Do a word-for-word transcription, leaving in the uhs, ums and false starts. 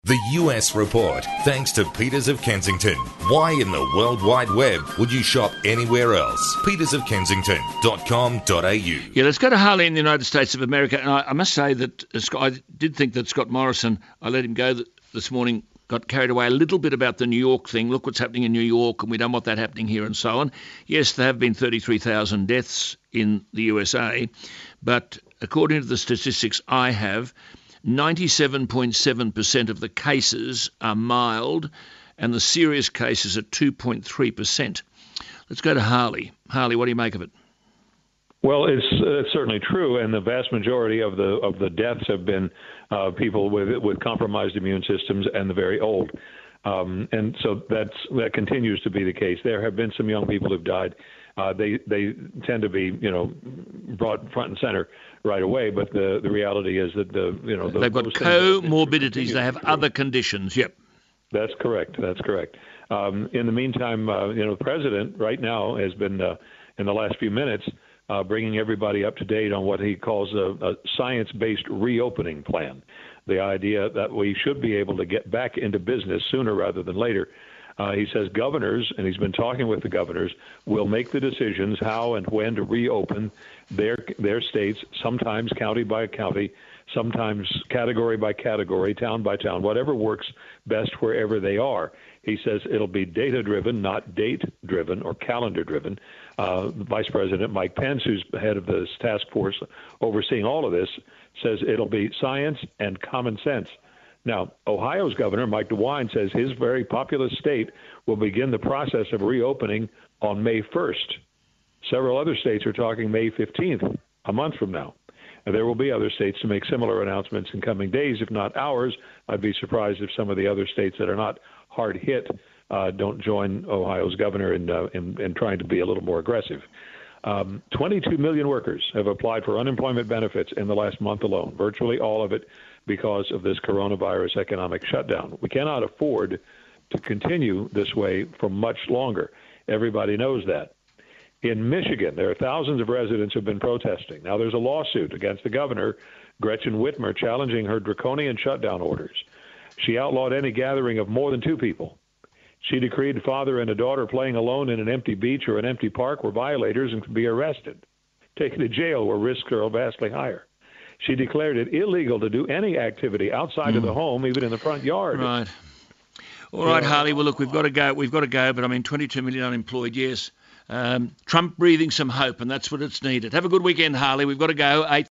The U S Report, thanks to Peters of Kensington. Why in the World Wide Web would you shop anywhere else? peters of kensington dot com dot a u. Yeah, let's go to Harley in the United States of America. And I, I must say that uh, Scott, I did think that Scott Morrison, I let him go th- this morning, got carried away a little bit about the New York thing. Look what's happening in New York, and we don't want that happening here and so on. Yes, there have been thirty-three thousand deaths in the U S A, but according to the statistics I have, ninety-seven point seven percent of the cases are mild, and the serious cases are two point three percent. Let's go to Harley. Harley, what do you make of it? Well, it's, uh, certainly true, and the vast majority of the of the deaths have been uh, people with with compromised immune systems and the very old, um, and so that's that continues to be the case. There have been some young people who've died. Uh, they they tend to be you know brought front and center right away, but the, the reality is that the you know the, they've got comorbidities. They have other conditions. Yep, that's correct. That's correct. Um, in the meantime, uh, you know, the president right now has been uh, in the last few minutes uh, bringing everybody up to date on what he calls a, a science-based reopening plan. The idea that we should be able to get back into business sooner rather than later. Uh, he says governors, and he's been talking with the governors, will make the decisions how and when to reopen their their states, sometimes county by county, sometimes category by category, town by town, whatever works best wherever they are. He says it'll be data-driven, not date-driven or calendar-driven. Uh, Vice President Mike Pence, who's head of this task force overseeing all of this, says it'll be science and common sense. Now, Ohio's governor, Mike DeWine, says his very populous state will begin the process of reopening on May first. Several other states are talking May fifteenth, a month from now. And there will be other states to make similar announcements in coming days, if not hours. I'd be surprised if some of the other states that are not hard hit uh, don't join Ohio's governor in, uh, in, in trying to be a little more aggressive. Um, twenty-two million workers have applied for unemployment benefits in the last month alone, virtually all of it because of this coronavirus economic shutdown. We cannot afford to continue this way for much longer. Everybody knows that. In Michigan, there are thousands of residents who have been protesting. Now, there's a lawsuit against the governor, Gretchen Whitmer, challenging her draconian shutdown orders. She outlawed any gathering of more than two people. She decreed a father and a daughter playing alone in an empty beach or an empty park were violators and could be arrested, taken to jail where risks are vastly higher. She declared it illegal to do any activity outside mm. of the home, even in the front yard. Right. All right, yeah. Harley. Well, look, we've got to go. We've got to go. But I mean, twenty-two million unemployed. Yes. Um, Trump breathing some hope, and that's what it's needed. Have a good weekend, Harley. We've got to go. Eight.